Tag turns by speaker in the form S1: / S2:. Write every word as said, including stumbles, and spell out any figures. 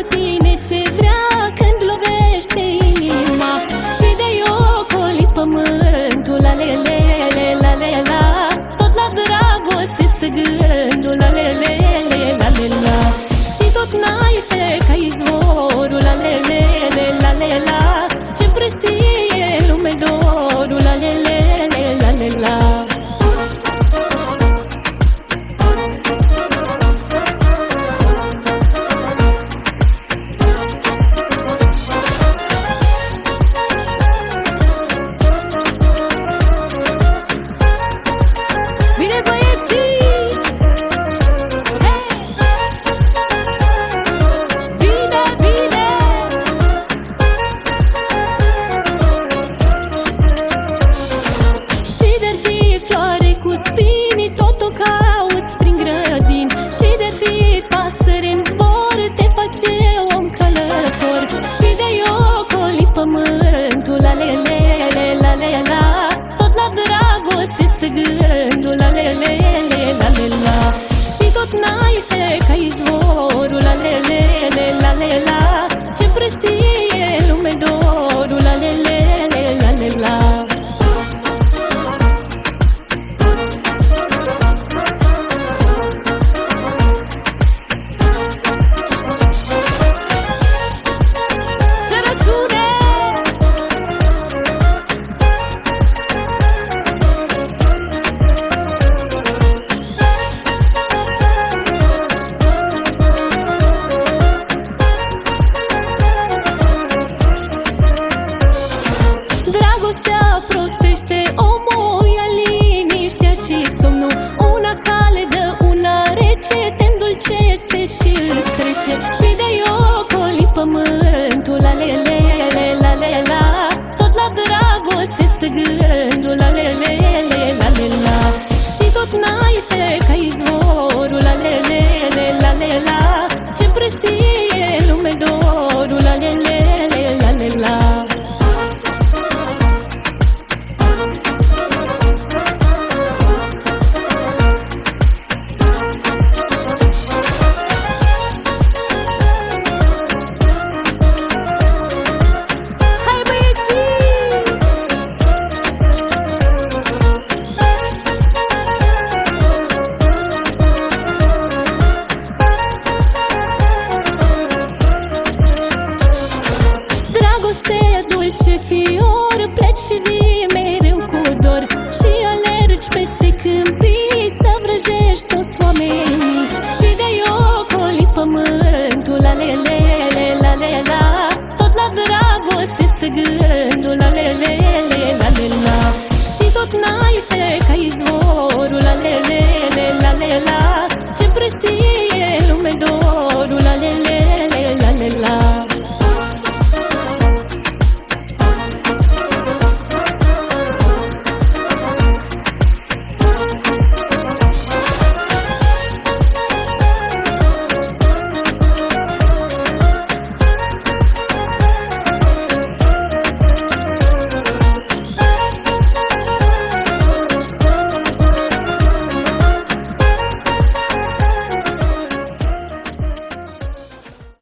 S1: tine ce vrea când lovește inima. Și de iocoli pământul, la le le le la le la. Tot la dragoste stă gândul, la le le le la le la. Și tot n-ai se ca izvorul, la le le le la le la. Ce împrăștie lume dorul, la le le le la le la. Și de fi pasăre în zbor, te face om călător. Și de iocoli pământul, la le le le la le la. Tot la dragoste stă gândul, la le le le la le la. Și tot n-ai se ca izvorul, la le le le la le la. Ce împrăștie lume dorul, la le le le la le la. Dragostea prostește omul, ia liniștea și somnul. Una cale dă una rece, te îndulcește și îți trece. Și de iocoli pământul, la le le le la le la. Tot la dragoste stă gândul, la le le le la le la. Și tot n-ai se ca izvorul, la le le le la le la. Ce împrăștie lume dorul, la le le le la le la. Dulce fior, pleci și vii mereu cu dor. Și alergi peste câmpii să vrăjești toți oamenii. Și de iocoli pământul, la le le le la le la. Tot la dragoste stă gând.